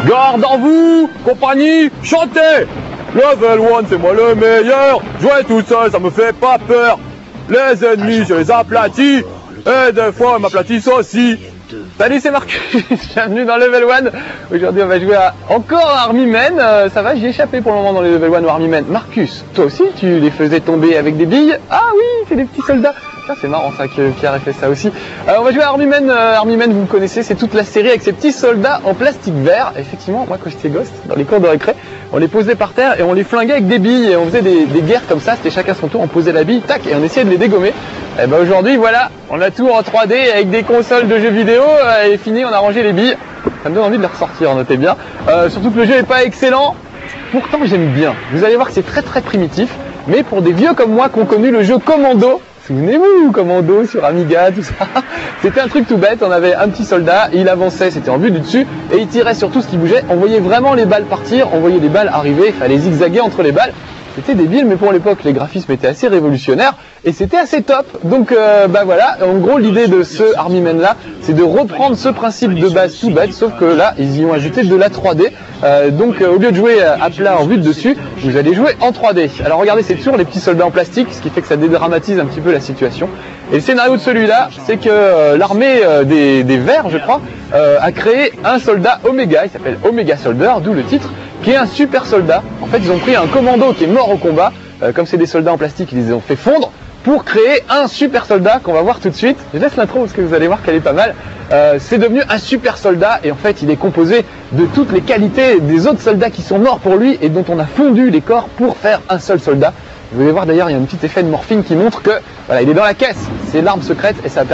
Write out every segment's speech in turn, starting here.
Garde en vous, compagnie, chantez. Level 1, c'est moi le meilleur. Jouer tout seul, ça me fait pas peur. Les ennemis, je les aplatis. Et des fois, ils m'aplatissent aussi. Salut, c'est Marcus, bienvenue dans Level 1. Aujourd'hui, on va jouer à encore Army Men. Ça va, j'y ai échappé pour le moment dans les Level 1 ou Army Men. Marcus, toi aussi, tu les faisais tomber avec des billes? Ah oui, c'est des petits soldats. C'est marrant ça que Pierre ait fait ça aussi. On va jouer à Army Men. Army Men, vous le connaissez, c'est toute la série avec ces petits soldats en plastique vert. Effectivement, moi quand j'étais gosse, dans les cours de récré, on les posait par terre et on les flinguait avec des billes. Et on faisait des guerres comme ça, c'était chacun son tour, on posait la bille, tac, et on essayait de les dégommer. Et ben aujourd'hui, voilà, on a tout en 3D avec des consoles de jeux vidéo et fini, on a rangé les billes. Ça me donne envie de les ressortir, notez bien. Surtout que le jeu n'est pas excellent. Pourtant, j'aime bien. Vous allez voir que c'est très très primitif. Mais pour des vieux comme moi qui ont connu le jeu Commando, souvenez-vous, Commando sur Amiga, tout ça. C'était un truc tout bête, on avait un petit soldat, il avançait, c'était en vue du dessus, et il tirait sur tout ce qui bougeait. On voyait vraiment les balles partir, on voyait les balles arriver, il fallait zigzaguer entre les balles. C'était débile, mais pour l'époque, les graphismes étaient assez révolutionnaires, et c'était assez top. Donc, bah voilà, en gros, l'idée de ce Army Men là, c'est de reprendre ce principe de base tout bête, sauf que là, ils y ont ajouté de la 3D. Donc, au lieu de jouer à plat en vue de dessus, vous allez jouer en 3D. Alors, regardez, c'est toujours les petits soldats en plastique, ce qui fait que ça dédramatise un petit peu la situation. Et le scénario de celui-là, c'est que l'armée des Verts, je crois, a créé un soldat Oméga, il s'appelle Omega Soldier, d'où le titre, qui est un super soldat. En fait, ils ont pris un commando qui est mort au combat, comme c'est des soldats en plastique, ils les ont fait fondre, pour créer un super soldat qu'on va voir tout de suite. Je laisse l'intro parce que vous allez voir qu'elle est pas mal. C'est devenu un super soldat et en fait il est composé de toutes les qualités des autres soldats qui sont morts pour lui et dont on a fondu les corps pour faire un seul soldat. Vous allez voir d'ailleurs, il y a un petit effet de morphine qui montre que voilà, il est dans la caisse. C'est l'arme secrète et ça va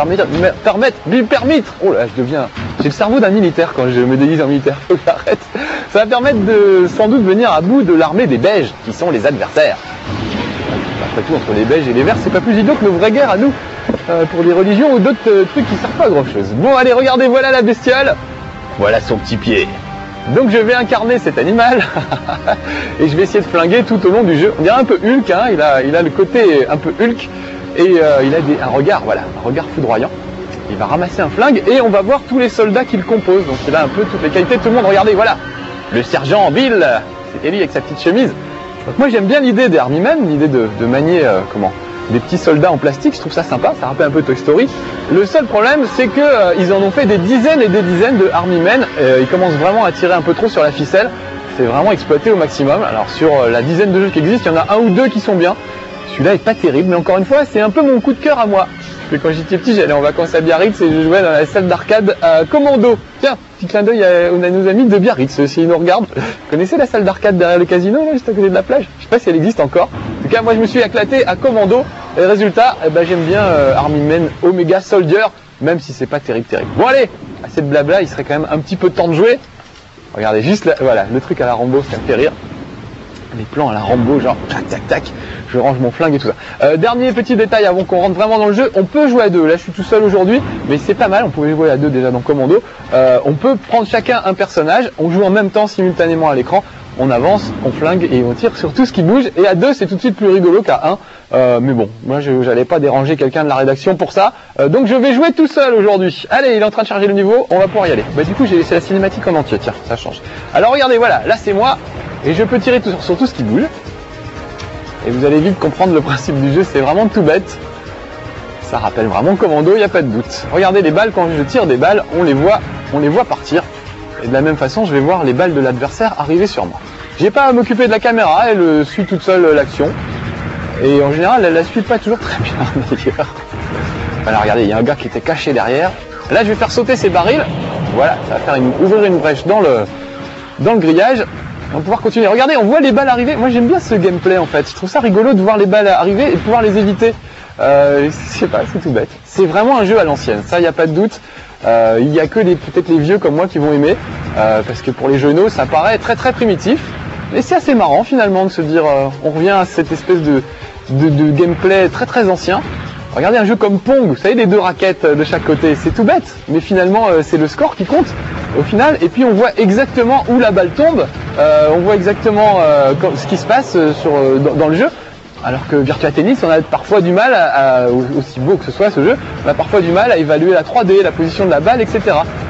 lui permettre. Oh là, j'ai le cerveau d'un militaire quand je me déguise en militaire. Faut que j'arrête. Ça va permettre de sans doute venir à bout de l'armée des Belges qui sont les adversaires. Après tout, entre les Belges et les Verts, c'est pas plus idiot que nos vraies guerres à nous, pour les religions ou d'autres trucs qui servent pas à grand chose. Bon, allez, regardez, voilà la bestiole. Voilà son petit pied. Donc je vais incarner cet animal et je vais essayer de flinguer tout au long du jeu. On dirait un peu Hulk, hein, il a le côté un peu Hulk et il a un regard, voilà, un regard foudroyant. Il va ramasser un flingue et on va voir tous les soldats qui le composent. Donc il a un peu toutes les qualités de tout le monde. Regardez, voilà, le sergent Bill, c'était lui avec sa petite chemise. Donc moi j'aime bien l'idée des Army Men, l'idée de manier des petits soldats en plastique, je trouve ça sympa, ça rappelle un peu Toy Story. Le seul problème, c'est que ils en ont fait des dizaines et des dizaines de Army Men. Ils commencent vraiment à tirer un peu trop sur la ficelle. C'est vraiment exploité au maximum. Alors sur la dizaine de jeux qui existent, il y en a un ou deux qui sont bien. Celui-là est pas terrible, mais encore une fois, c'est un peu mon coup de cœur à moi. Parce que quand j'étais petit, j'allais en vacances à Biarritz et je jouais dans la salle d'arcade Commando. Tiens, petit clin d'œil, on a nos amis de Biarritz, s'ils nous regardent. Vous connaissez la salle d'arcade derrière le casino, là, juste à côté de la plage? Je sais pas si elle existe encore. En tout cas, moi, je me suis éclaté à Commando. Et le résultat, eh ben, j'aime bien Army Men Omega Soldier, même si c'est pas terrible. Bon allez, assez de blabla, il serait quand même un petit peu temps de jouer. Regardez, juste là, voilà, le truc à la Rambo, ça me fait rire. Les plans à la Rambo, genre tac tac tac, je range mon flingue et tout ça. Dernier petit détail avant qu'on rentre vraiment dans le jeu, on peut jouer à deux. Là je suis tout seul aujourd'hui, mais c'est pas mal, on pouvait jouer à deux déjà dans Commando. On peut prendre chacun un personnage, on joue en même temps simultanément à l'écran, on avance, on flingue et on tire sur tout ce qui bouge. Et à deux c'est tout de suite plus rigolo qu'à un. Mais bon, moi j'allais pas déranger quelqu'un de la rédaction pour ça. Donc je vais jouer tout seul aujourd'hui. Allez, il est en train de charger le niveau, on va pouvoir y aller. Bah du coup j'ai laissé la cinématique en entier, tiens, ça change. Alors regardez, voilà, là c'est moi. Et je peux tirer sur tout ce qui bouge. Et vous allez vite comprendre le principe du jeu, c'est vraiment tout bête. Ça rappelle vraiment Commando, il n'y a pas de doute. Regardez les balles, quand je tire des balles, on les voit partir. Et de la même façon, je vais voir les balles de l'adversaire arriver sur moi. J'ai pas à m'occuper de la caméra, elle suit toute seule l'action. Et en général, elle la suit pas toujours très bien d'ailleurs. Voilà, regardez, il y a un gars qui était caché derrière. Là, je vais faire sauter ces barils. Voilà, ça va faire ouvrir une brèche dans le grillage. On va pouvoir continuer. Regardez, on voit les balles arriver. Moi, j'aime bien ce gameplay en fait. Je trouve ça rigolo de voir les balles arriver et de pouvoir les éviter. Je sais pas, c'est tout bête. C'est vraiment un jeu à l'ancienne. Ça, il n'y a pas de doute. Il y a que peut-être les vieux comme moi qui vont aimer, parce que pour les jeunos, ça paraît très très primitif. Mais c'est assez marrant finalement de se dire, on revient à cette espèce de gameplay très très ancien. Regardez un jeu comme Pong, vous savez, les deux raquettes de chaque côté, c'est tout bête, mais finalement c'est le score qui compte au final, et puis on voit exactement où la balle tombe, on voit exactement ce qui se passe dans le jeu, alors que Virtua Tennis, on a parfois du mal, aussi beau que ce soit ce jeu, on a parfois du mal à évaluer la 3D, la position de la balle, etc.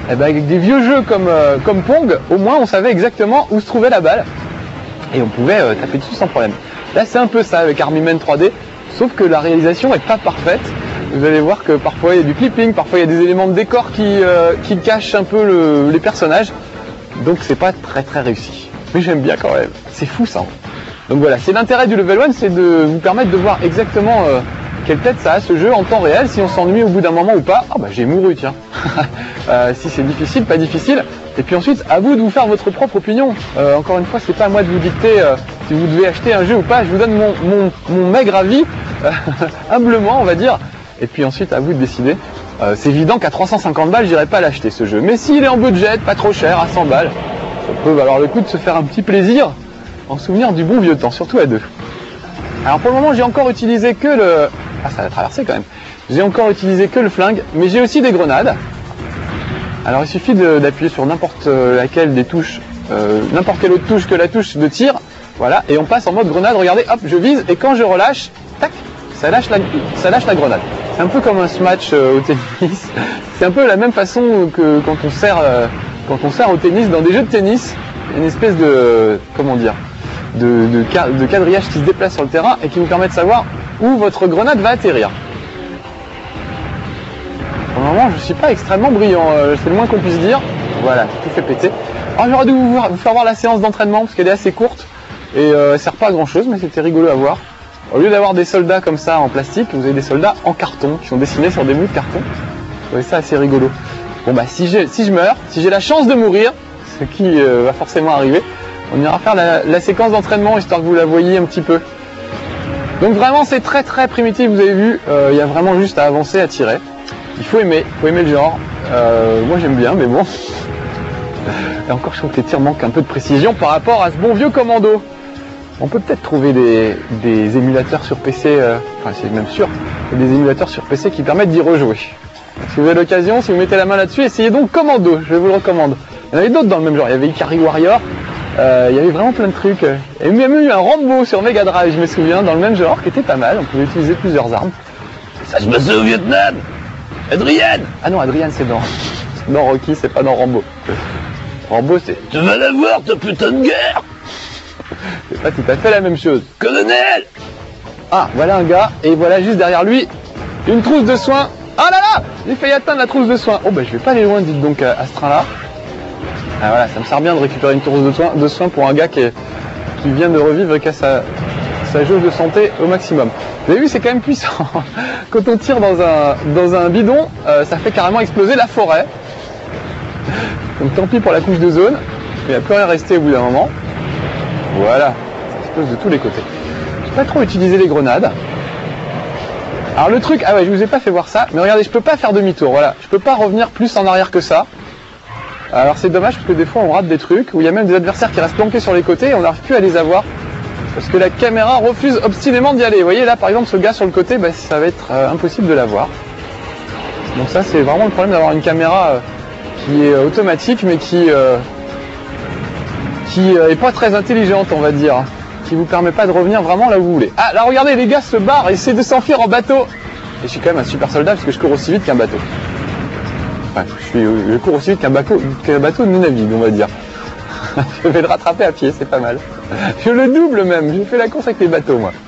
eh ben, avec des vieux jeux comme Pong, au moins on savait exactement où se trouvait la balle et on pouvait taper dessus sans problème. Là c'est un peu ça avec Army Men 3D, sauf que la réalisation est pas parfaite. Vous allez voir que parfois il y a du clipping, parfois il y a des éléments de décor qui cachent un peu les personnages, donc c'est pas très réussi. Mais j'aime bien quand même, c'est fou ça. Donc voilà, c'est l'intérêt du Level 1, c'est de vous permettre de voir exactement quelle tête ça a ce jeu en temps réel, si on s'ennuie au bout d'un moment ou pas. Ah bah j'ai mouru tiens. Si c'est difficile, pas difficile. Et puis ensuite, à vous de vous faire votre propre opinion. Encore une fois, c'est pas à moi de vous dicter si vous devez acheter un jeu ou pas. Je vous donne mon maigre avis, humblement on va dire. Et puis ensuite, à vous de décider. C'est évident qu'à 350 balles, j'irai pas l'acheter ce jeu. Mais s'il est en budget, pas trop cher, à 100 balles, ça peut valoir le coup de se faire un petit plaisir en souvenir du bon vieux temps, surtout à deux. Alors pour le moment, j'ai encore utilisé que le... Ah, ça a traversé quand même. J'ai encore utilisé que le flingue, mais j'ai aussi des grenades. Alors il suffit d'appuyer sur n'importe laquelle des touches, n'importe quelle autre touche que la touche de tir. Voilà, et on passe en mode grenade. Regardez, hop, je vise, et quand je relâche, tac, ça lâche la grenade. C'est un peu comme un smash au tennis. C'est un peu la même façon que quand on sert au tennis dans des jeux de tennis. Une espèce de, comment dire, de quadrillage qui se déplace sur le terrain et qui vous permet de savoir où votre grenade va atterrir. Pour le moment, je ne suis pas extrêmement brillant, c'est le moins qu'on puisse dire. Voilà, tout fait péter. Alors j'aurais dû vous faire voir la séance d'entraînement parce qu'elle est assez courte et elle sert pas à grand chose, mais c'était rigolo à voir. Au lieu d'avoir des soldats comme ça en plastique, vous avez des soldats en carton qui sont dessinés sur des bouts de carton. Vous voyez ça assez rigolo. Bon bah si je meurs, si j'ai la chance de mourir, ce qui va forcément arriver, on ira faire la séquence d'entraînement histoire que vous la voyiez un petit peu. Donc vraiment c'est très primitif, vous avez vu, il y a vraiment juste à avancer, à tirer. Il faut aimer le genre. Moi j'aime bien, mais bon. Et encore je trouve que les tirs manquent un peu de précision par rapport à ce bon vieux Commando. On peut peut-être trouver des émulateurs sur PC, enfin c'est même sûr, des émulateurs sur PC qui permettent d'y rejouer. Si vous avez l'occasion, si vous mettez la main là-dessus, essayez donc Commando, je vous le recommande. Il y en avait d'autres dans le même genre, il y avait Ikari Warrior, il y avait vraiment plein de trucs. Il y a même eu un Rambo sur Mega Drive, je me souviens, dans le même genre, qui était pas mal, on pouvait utiliser plusieurs armes. Ça se passait au Vietnam. Adrien. Ah non, Adrien c'est dans Rocky, c'est pas dans Rambo. Rambo c'est... Tu vas la voir, ta putain de guerre. C'est pas tout à fait la même chose. Colonel. Ah, voilà un gars, et voilà juste derrière lui, une trousse de soins. Ah là là, j'ai failli atteindre la trousse de soins. Oh bah je vais pas aller loin, dites donc à ce train-là. Ah voilà, ça me sert bien de récupérer une trousse de soins pour un gars qui vient de revivre et qui a sa jauge de santé au maximum. Vous avez vu, c'est quand même puissant. Quand on tire dans un bidon, ça fait carrément exploser la forêt. Donc tant pis pour la couche de zone, il n'y a plus rien resté au bout d'un moment. Voilà, ça explose de tous les côtés. Je n'ai pas trop utilisé les grenades. Alors le truc, ah ouais, je vous ai pas fait voir ça, mais regardez, je peux pas faire demi-tour, voilà. Je peux pas revenir plus en arrière que ça. Alors c'est dommage parce que des fois on rate des trucs, où il y a même des adversaires qui restent planqués sur les côtés et on n'arrive plus à les avoir. Parce que la caméra refuse obstinément d'y aller. Vous voyez là par exemple ce gars sur le côté, bah, ça va être impossible de l'avoir. Donc ça c'est vraiment le problème d'avoir une caméra qui est automatique mais qui est pas très intelligente on va dire. Qui vous permet pas de revenir vraiment là où vous voulez. Ah là regardez, les gars se barrent et essaient de s'enfuir en bateau. Et je suis quand même un super soldat parce que je cours aussi vite qu'un bateau. Enfin, je cours aussi vite qu'un bateau ne navigue on va dire. Je vais le rattraper à pied, c'est pas mal. Je le double même, j'ai fait la course avec les bateaux moi.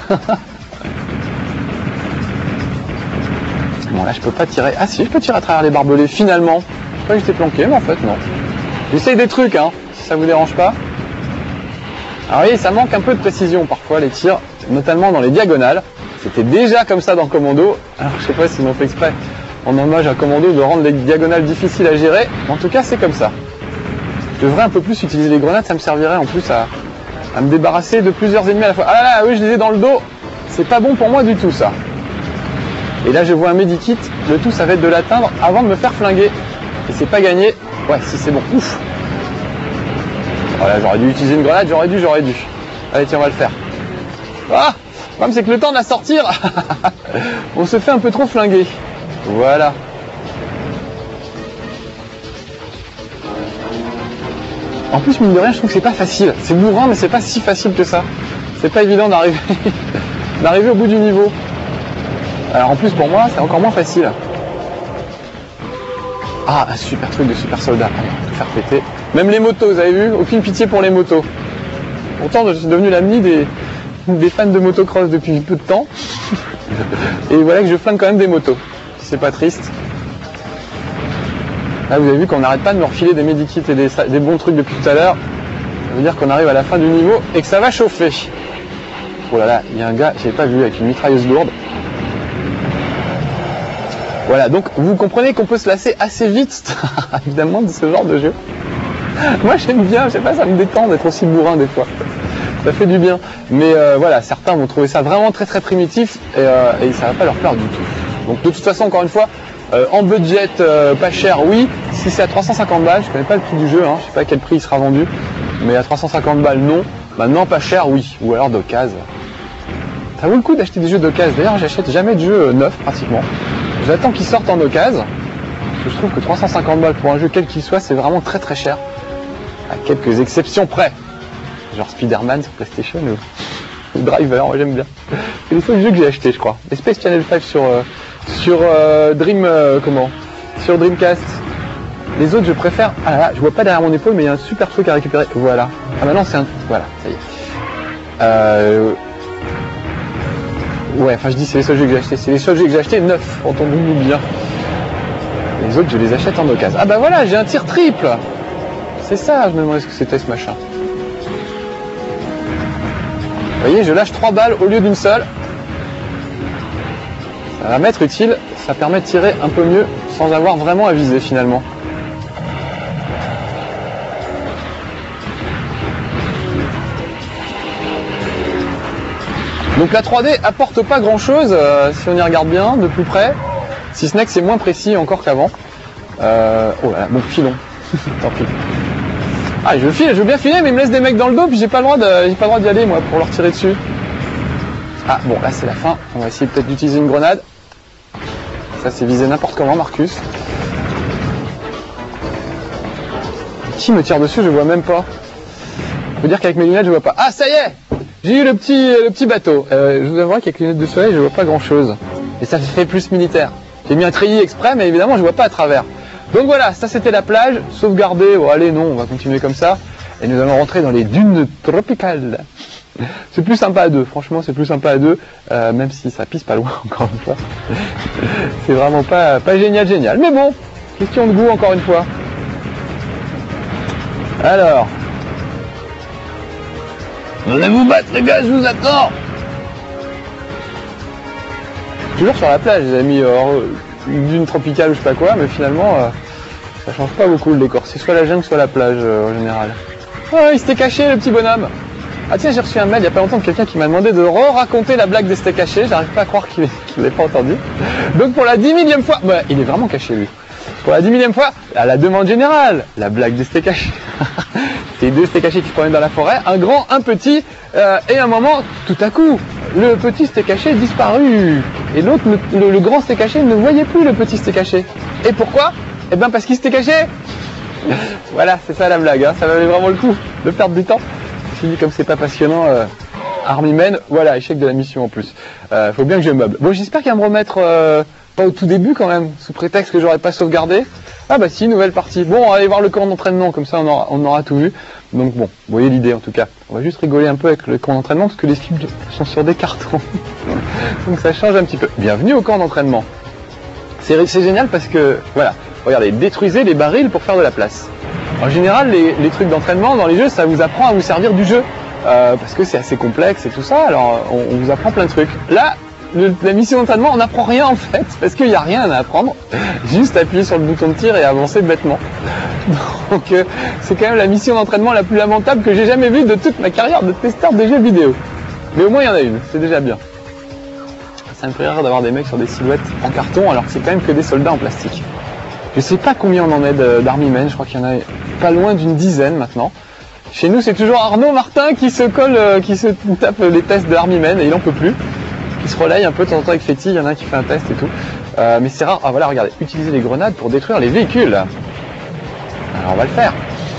Bon là je peux pas tirer. Ah si, je peux tirer à travers les barbelés finalement. Je croyais que j'étais planqué mais en fait non. J'essaye des trucs hein, si ça vous dérange pas. Alors oui, ça manque un peu de précision parfois les tirs, notamment dans les diagonales. C'était déjà comme ça dans Commando. Alors je sais pas s'ils m'ont fait exprès en hommage à Commando de rendre les diagonales difficiles à gérer. En tout cas c'est comme ça. Je devrais un peu plus utiliser les grenades, ça me servirait en plus à me débarrasser de plusieurs ennemis à la fois. Ah là là, oui je les ai dans le dos. C'est pas bon pour moi du tout ça. Et là je vois un medikit, le tout ça va être de l'atteindre avant de me faire flinguer. Et c'est pas gagné. Ouais si c'est bon, ouf. Voilà, j'aurais dû utiliser une grenade, j'aurais dû. Allez, tiens, on va le faire. Ah, le problème, c'est que le temps de la sortir, on se fait un peu trop flinguer. Voilà. En plus, mine de rien, je trouve que c'est pas facile. C'est bourrin, mais c'est pas si facile que ça. C'est pas évident d'arriver au bout du niveau. Alors, en plus, pour moi, c'est encore moins facile. Ah, un super truc de super soldat. Allez, on va tout faire péter. Même les motos, vous avez vu? Aucune pitié pour les motos. Pourtant, je suis devenu l'ami des fans de motocross depuis peu de temps. Et voilà que je flingue quand même des motos. C'est pas triste. Là, vous avez vu qu'on n'arrête pas de me refiler des medikits et des bons trucs depuis tout à l'heure. Ça veut dire qu'on arrive à la fin du niveau et que ça va chauffer. Oh là là, il y a un gars, je l'ai pas vu, avec une mitrailleuse lourde. Voilà, donc vous comprenez qu'on peut se lasser assez vite, évidemment, de ce genre de jeu. Moi j'aime bien, je sais pas, ça me détend d'être aussi bourrin des fois. Ça fait du bien. Mais voilà, certains vont trouver ça vraiment très très primitif et ça va pas leur plaire du tout. Donc de toute façon, encore une fois, en budget pas cher, oui. Si c'est à 350 balles, je connais pas le prix du jeu, hein, je sais pas à quel prix il sera vendu. Mais à 350 balles, non. Maintenant, pas cher, oui. Ou alors d'occasion. Ça vaut le coup d'acheter des jeux d'occasion. D'ailleurs, j'achète jamais de jeux neufs, pratiquement. J'attends qu'ils sortent en occasion. Je trouve que 350 balles pour un jeu quel qu'il soit, c'est vraiment très très cher. À quelques exceptions près. Genre Spider-Man sur PlayStation ou Driver, moi j'aime bien. C'est les seuls jeux que j'ai achetés, je crois. Et Space Channel 5 sur Dreamcast. Les autres, je préfère... Ah là là, je vois pas derrière mon épaule, mais il y a un super truc à récupérer. Voilà. Ah maintenant, c'est un... Voilà, ça y est. Ouais, enfin je dis c'est les seuls jeux que j'ai achetés. C'est les seuls jeux que j'ai achetés neufs, entendons-nous bien. Les autres, je les achète en occasion. Ah bah voilà, j'ai un tir triple. C'est ça, je me demandais ce que c'était ce machin. Vous voyez, je lâche 3 balles au lieu d'une seule. Ça va m'être utile, ça permet de tirer un peu mieux sans avoir vraiment à viser finalement. Donc la 3D apporte pas grand chose si on y regarde bien de plus près, si ce n'est que c'est moins précis encore qu'avant. Oh là là, bon filon, tant pis. Ah je veux bien filer mais il me laisse des mecs dans le dos puis j'ai pas le droit d'y aller moi pour leur tirer dessus. Ah bon là c'est la fin, on va essayer peut-être d'utiliser une grenade. Ça c'est visé n'importe comment Marcus. Qui me tire dessus je vois même pas. Faut dire qu'avec mes lunettes je vois pas. Ah ça y est, j'ai eu le petit bateau. Je vous avouerai qu'avec les lunettes de soleil je vois pas grand chose. Et ça fait plus militaire. J'ai mis un treillis exprès mais évidemment je vois pas à travers. Donc voilà, ça c'était la plage, sauvegardée, bon allez non, on va continuer comme ça. Et nous allons rentrer dans les dunes tropicales. C'est plus sympa à deux, franchement c'est plus sympa à deux, même si ça pisse pas loin encore une fois. C'est vraiment pas génial. Mais bon, question de goût encore une fois. Alors... Venez vous battre les gars, je vous attends. Toujours sur la plage les amis, une dune tropicale ou je sais pas quoi, mais finalement ça change pas beaucoup le décor. C'est soit la jungle soit la plage en général. Ah il s'était caché le petit bonhomme. Ah tiens j'ai reçu un mail il y a pas longtemps de quelqu'un qui m'a demandé de raconter la blague des steaks cachés. J'arrive pas à croire qu'il l'ait pas entendu. Donc pour la 10 000e fois, ouais, il est vraiment caché lui. Pour la 10 000e fois, à la demande générale, la blague des steaks cachés. C'est deux steaks cachés qui se promènent dans la forêt, un grand, un petit, et à un moment, tout à coup, le petit steak caché disparu. Et l'autre, le grand steak caché ne voyait plus le petit steak caché. Et pourquoi? Eh ben parce qu'il s'était caché. Voilà, c'est ça la blague, hein. Ça valait vraiment le coup de perdre du temps. Je me dis comme c'est pas passionnant, Army Men, voilà, échec de la mission en plus. Faut bien que je meuble. Bon, j'espère qu'il va me remettre pas au tout début quand même, sous prétexte que j'aurais pas sauvegardé. Ah bah si, nouvelle partie. Bon, on va aller voir le camp d'entraînement, comme ça on aura tout vu. Donc bon, vous voyez l'idée en tout cas. On va juste rigoler un peu avec le camp d'entraînement parce que les films sont sur des cartons. Donc ça change un petit peu. Bienvenue au camp d'entraînement. C'est génial parce que, voilà, regardez, détruisez les barils pour faire de la place. En général, les trucs d'entraînement dans les jeux, ça vous apprend à vous servir du jeu. Parce que c'est assez complexe et tout ça, alors on vous apprend plein de trucs. Là, la mission d'entraînement, on n'apprend rien en fait, parce qu'il n'y a rien à apprendre. Juste appuyer sur le bouton de tir et avancer bêtement. Donc c'est quand même la mission d'entraînement la plus lamentable que j'ai jamais vue de toute ma carrière de testeur de jeux vidéo. Mais au moins il y en a une, c'est déjà bien. Ça me fait rire d'avoir des mecs sur des silhouettes en carton alors que c'est quand même que des soldats en plastique. Je sais pas combien on en est d'Army Men, je crois qu'il y en a pas loin d'une dizaine maintenant. Chez nous c'est toujours Arnaud Martin qui se colle, qui se tape les tests de Army Men et il en peut plus. Qui se relaye un peu de temps en temps avec Fetty, il y en a un qui fait un test et tout. Mais c'est rare. Ah voilà, regardez, utiliser les grenades pour détruire les véhicules. Alors on va le faire.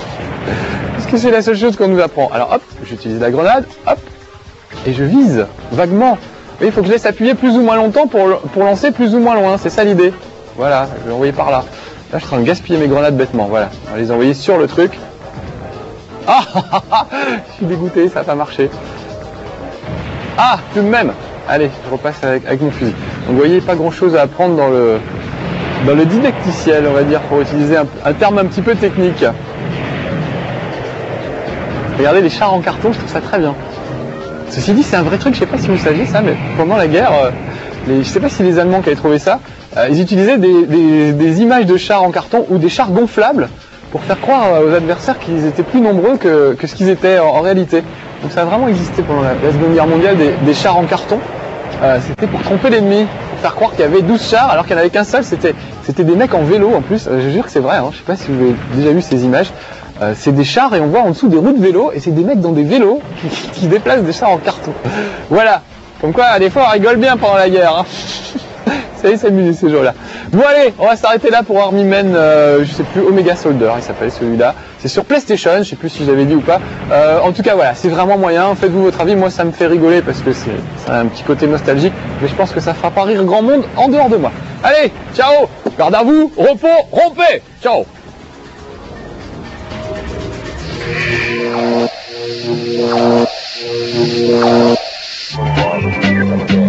Parce que c'est la seule chose qu'on nous apprend. Alors hop, j'utilise la grenade, hop, et je vise vaguement. Oui, il faut que je laisse appuyer plus ou moins longtemps pour lancer plus ou moins loin, c'est ça l'idée. Voilà, je vais envoyer par là. Là, je suis en train de gaspiller mes grenades bêtement. Voilà, on va les envoyer sur le truc. Ah, je suis dégoûté, ça n'a pas marché. Ah, tout de même. Allez, je repasse avec mon fusil. Donc, vous voyez, pas grand-chose à apprendre dans le didacticiel, on va dire, pour utiliser un terme un petit peu technique. Regardez les chars en carton, je trouve ça très bien. Ceci dit, c'est un vrai truc, je sais pas si vous saviez ça, mais pendant la guerre, je sais pas si les Allemands qui avaient trouvé ça, ils utilisaient des images de chars en carton ou des chars gonflables pour faire croire aux adversaires qu'ils étaient plus nombreux que ce qu'ils étaient en réalité. Donc ça a vraiment existé pendant la Seconde Guerre mondiale, des chars en carton. C'était pour tromper l'ennemi, pour faire croire qu'il y avait 12 chars alors qu'il n'y en avait qu'un seul. C'était des mecs en vélo en plus, je jure que c'est vrai, hein. Je sais pas si vous avez déjà vu ces images. C'est des chars et on voit en dessous des roues de vélo et c'est des mecs dans des vélos qui déplacent des chars en carton. Voilà, comme quoi des fois on rigole bien pendant la guerre, hein. Ça y est, s'amuser ces jours-là. Bon allez, on va s'arrêter là pour Army Men, je sais plus, Omega Soldier, il s'appelle celui-là. C'est sur PlayStation, je sais plus si je l'avais dit ou pas. En tout cas voilà, c'est vraiment moyen, faites-vous votre avis, moi ça me fait rigoler parce que c'est un petit côté nostalgique, mais je pense que ça fera pas rire grand monde en dehors de moi. Allez, ciao, garde à vous, repos, rompez, ciao. Thank you.